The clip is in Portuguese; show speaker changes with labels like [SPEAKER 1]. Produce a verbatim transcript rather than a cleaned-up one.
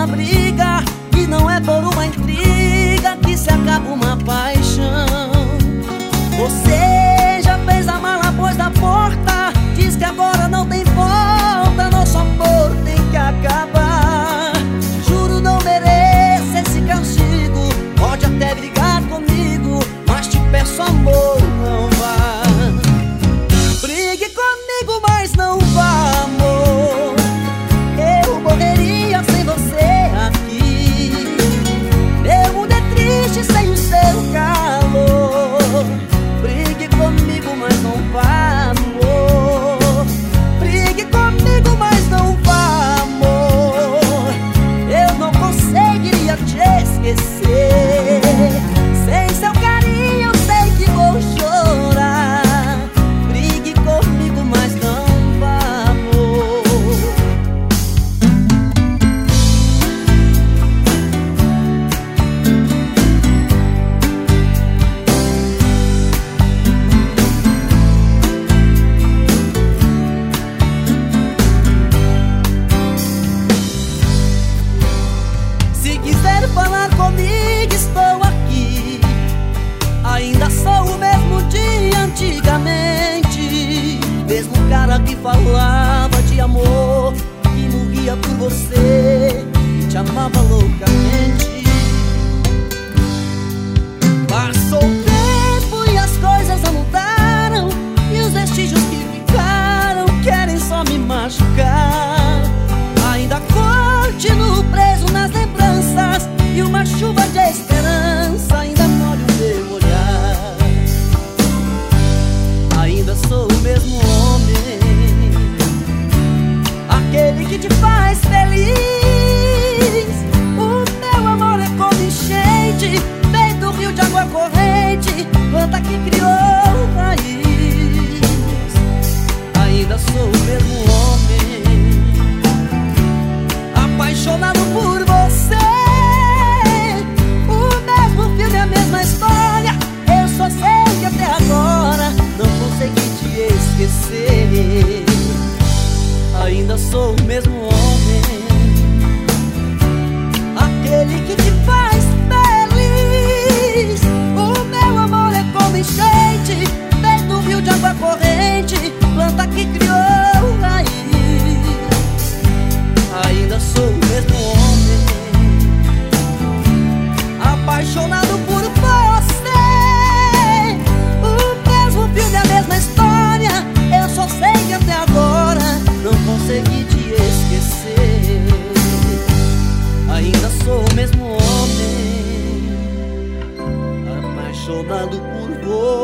[SPEAKER 1] uma briga, e não é por uma intriga que se acaba uma paixão. Você já fez a mala, pôs na porta, diz que agora não tem volta, nosso amor tem que acabar. Juro não mereço esse castigo, pode até brigar comigo, mas te peço amor, não vá. Brigue comigo, mas não vá, amor. Eu morreria sem você aqui. Meu mundo é triste sem o seu calor. Brigue comigo, mas não vá, amor. Brigue comigo, mas não vá, amor. Eu não conseguiria te esquecer. Sem seu carinho eu sei que vou chorar. Brigue comigo, mas não vá, amor. Se quiser falar comigo, estou aqui. Ainda sou o mesmo de antigamente. Mesmo cara que falava de amor, que morria por você, que te amava loucamente. Passou o tempo e as coisas não mudaram, e os vestígios que ficaram querem só me machucar. Ainda continuo preso nas lembranças, e uma chuva de esperança ainda molha o meu olhar. Ainda sou o mesmo homem, aquele que te faz feliz. O meu amor é como enchente, feito rio de água corrente, planta que criou raiz. Ainda sou o mesmo homem, apaixonado por você. O mesmo filme, a mesma história. Eu só sei que até agora não consegui te esquecer. Ainda sou o mesmo homem, aquele que te faz feliz. O meu amor é como enchente, feito rio de água corrente, planta que criou raiz. Ainda sou o mesmo homem, apaixonado por você. O mesmo filme, a mesma história. Eu só sei que até agora não consegui te esquecer. Ainda sou o mesmo homem, apaixonado por você.